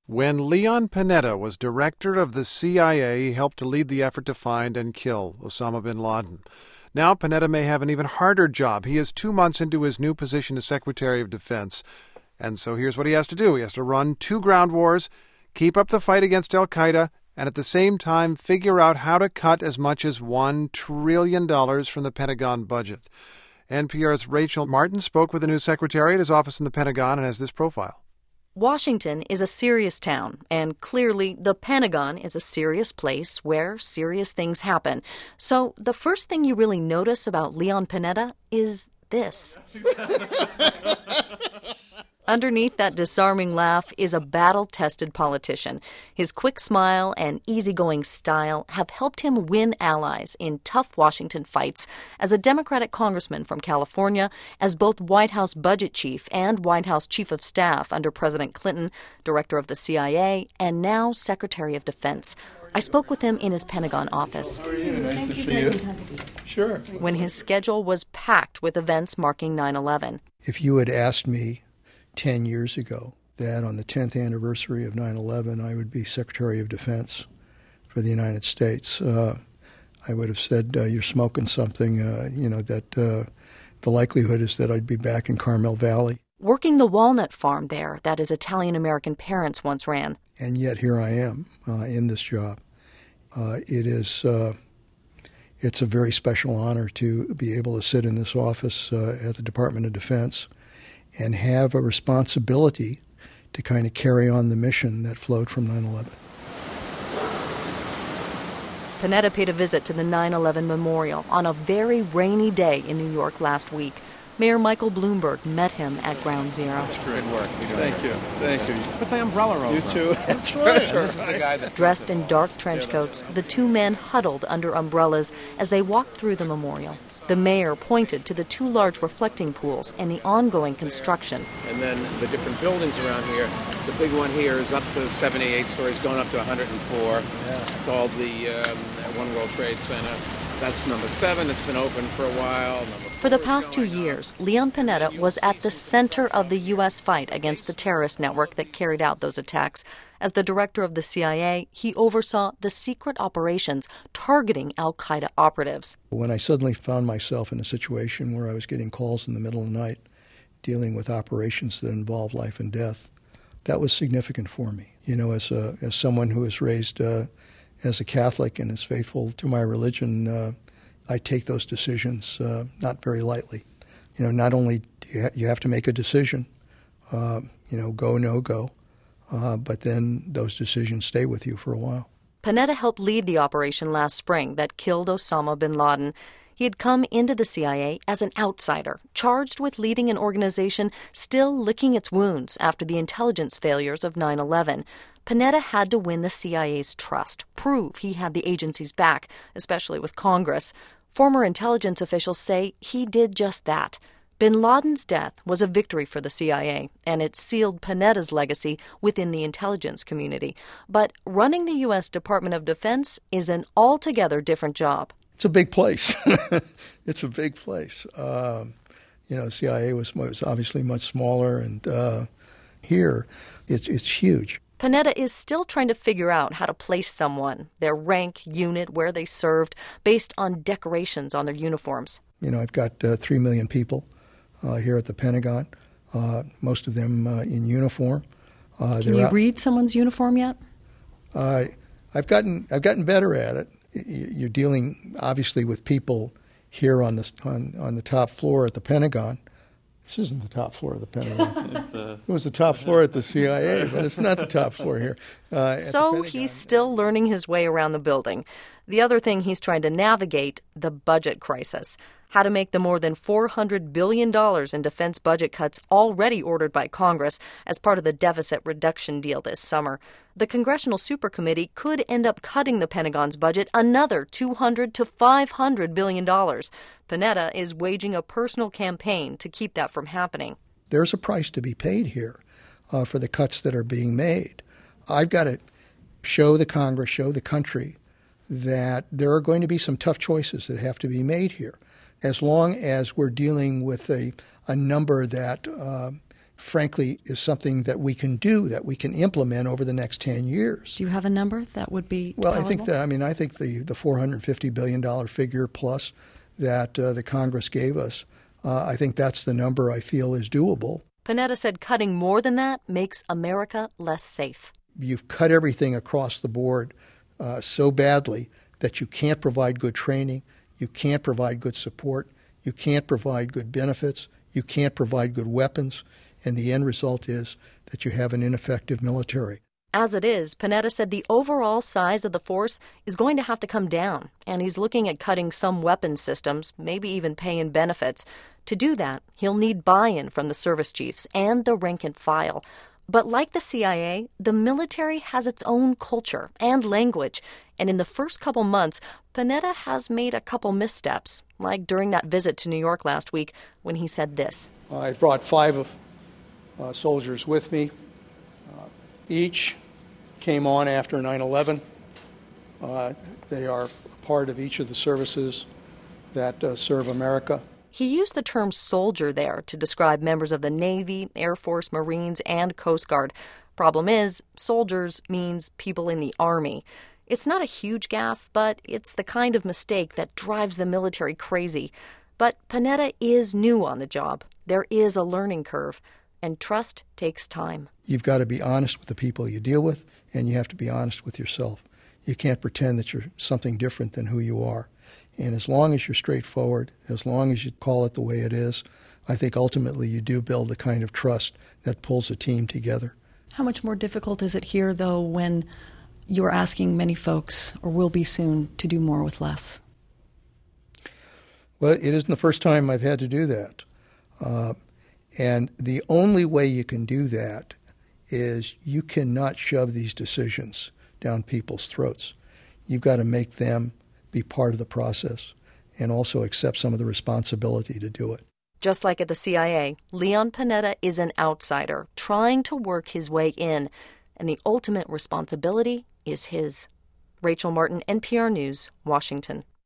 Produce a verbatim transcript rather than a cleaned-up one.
When Leon Panetta was director of the C I A, he helped to lead the effort to find and kill Osama bin Laden. Now Panetta may have an even harder job. He is two months into his new position as Secretary of Defense. And so here's what he has to do. He has to run two ground wars, keep up the fight against al-Qaeda, and at the same time figure out how to cut as much as one trillion dollars from the Pentagon budget. N P R's Rachel Martin spoke with the new secretary at his office in the Pentagon and has this profile. Washington is a serious town, and clearly the Pentagon is a serious place where serious things happen. So the first thing you really notice about Leon Panetta is this. Underneath that disarming laugh is a battle-tested politician. His quick smile and easygoing style have helped him win allies in tough Washington fights as a Democratic congressman from California, as both White House budget chief and White House chief of staff under President Clinton, director of the C I A, and now Secretary of Defense. I spoke with him in his Pentagon office. How are you? Nice to see you. Sure. When his schedule was packed with events marking nine eleven. If you had asked me ten years ago that on the tenth anniversary of nine eleven I would be Secretary of Defense for the United States, uh, I would have said, uh, you're smoking something, uh, you know, that uh, the likelihood is that I'd be back in Carmel Valley. Working the walnut farm there that his Italian-American parents once ran. And yet here I am uh, in this job. Uh, it is, uh, it's a very special honor to be able to sit in this office uh, at the Department of Defense and have a responsibility to kind of carry on the mission that flowed from nine eleven. Panetta paid a visit to the nine eleven memorial on a very rainy day in New York last week. Mayor Michael Bloomberg met him at Ground Zero. That's great work. Thank you. Thank you. Put the umbrella over. You too. That's right. That's right. This is the guy that Dressed in dark trench coats, the two men huddled under umbrellas as they walked through the memorial. The mayor pointed to the two large reflecting pools and the ongoing construction. And then the different buildings around here. The big one here is up to seventy-eight stories, going up to one hundred four, yeah. Called the um, One World Trade Center. That's number seven. It's been open for a while. For the past two years, Leon Panetta was at the center of the U S fight against the terrorist network that carried out those attacks. As the director of the C I A, he oversaw the secret operations targeting al-Qaeda operatives. When I suddenly found myself in a situation where I was getting calls in the middle of the night dealing with operations that involved life and death, that was significant for me. You know, as a, as someone who was raised uh, as a Catholic and is faithful to my religion, uh, I take those decisions uh, not very lightly. You know, not only do you, ha- you have to make a decision, uh, you know, go, no go, uh, but then those decisions stay with you for a while. Panetta helped lead the operation last spring that killed Osama bin Laden. He had come into the C I A as an outsider, charged with leading an organization still licking its wounds after the intelligence failures of nine eleven. Panetta had to win the C I A's trust, prove he had the agency's back, especially with Congress. Former intelligence officials say he did just that. Bin Laden's death was a victory for the C I A, and it sealed Panetta's legacy within the intelligence community. But running the U S Department of Defense is an altogether different job. It's a big place. It's a big place. Um, you know, C I A was, was obviously much smaller, and uh, here it's it's huge. Panetta is still trying to figure out how to place someone, their rank, unit, where they served, based on decorations on their uniforms. You know, I've got uh, three million people uh, here at the Pentagon, uh, most of them uh, in uniform. Uh, Can you out- read someone's uniform yet? Uh, I've gotten I've gotten better at it. You're dealing obviously with people here on the on, on the top floor at the Pentagon. This isn't the top floor of the Pentagon. It's, uh, it was the top floor at the C I A, but it's not the top floor here. Uh, so he's still learning his way around the building. The other thing he's trying to navigate, the budget crisis. How to make the more than four hundred billion dollars in defense budget cuts already ordered by Congress as part of the deficit reduction deal this summer. The Congressional Supercommittee could end up cutting the Pentagon's budget another two hundred to five hundred billion dollars. Panetta is waging a personal campaign to keep that from happening. There's a price to be paid here uh, for the cuts that are being made. I've got to show the Congress, show the country that there are going to be some tough choices that have to be made here. As long as we're dealing with a, a number that uh, frankly, is something that we can do, that we can implement over the next ten years. Do you have a number that would be Well, palatable? I think that, I mean, I think the, the four hundred fifty billion dollars figure plus that uh, the Congress gave us, uh, I think that's the number I feel is doable. Panetta said cutting more than that makes America less safe. You've cut everything across the board uh, so badly that you can't provide good training, you can't provide good support, you can't provide good benefits, you can't provide good weapons, and the end result is that you have an ineffective military. As it is, Panetta said the overall size of the force is going to have to come down, and he's looking at cutting some weapons systems, maybe even paying benefits. To do that, he'll need buy-in from the service chiefs and the rank and file. But like the C I A, the military has its own culture and language, and in the first couple months, Panetta has made a couple missteps, like during that visit to New York last week when he said this. I brought five of uh, soldiers with me. Uh, each came on after nine eleven. Uh, they are part of each of the services that uh, serve America. He used the term soldier there to describe members of the Navy, Air Force, Marines, and Coast Guard. Problem is, soldiers means people in the Army. It's not a huge gaffe, but it's the kind of mistake that drives the military crazy. But Panetta is new on the job. There is a learning curve, and trust takes time. You've got to be honest with the people you deal with, and you have to be honest with yourself. You can't pretend that you're something different than who you are. And as long as you're straightforward, as long as you call it the way it is, I think ultimately you do build the kind of trust that pulls a team together. How much more difficult is it here, though, when you're asking many folks, or will be soon, to do more with less? Well, it isn't the first time I've had to do that. Uh, and the only way you can do that is you cannot shove these decisions down people's throats. You've got to make them be part of the process and also accept some of the responsibility to do it. Just like at the C I A, Leon Panetta is an outsider trying to work his way in, and the ultimate responsibility is his. Rachel Martin, N P R News, Washington.